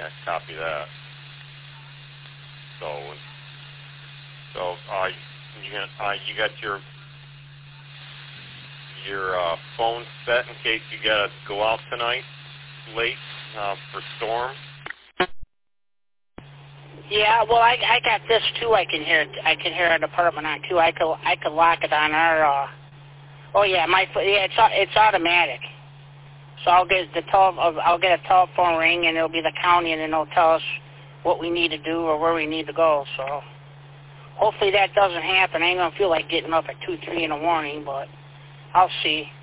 that. Copy that. So you got your phone set in case you gotta go out tonight late for storm. Yeah, well, I got this too. I can hear our department on too. I could lock it on our. Oh yeah, it's automatic. So I'll get a telephone ring and it'll be the county and then they'll tell us what we need to do or where we need to go. So hopefully that doesn't happen. I ain't gonna feel like getting up at 2, 3 in the morning, but I'll see.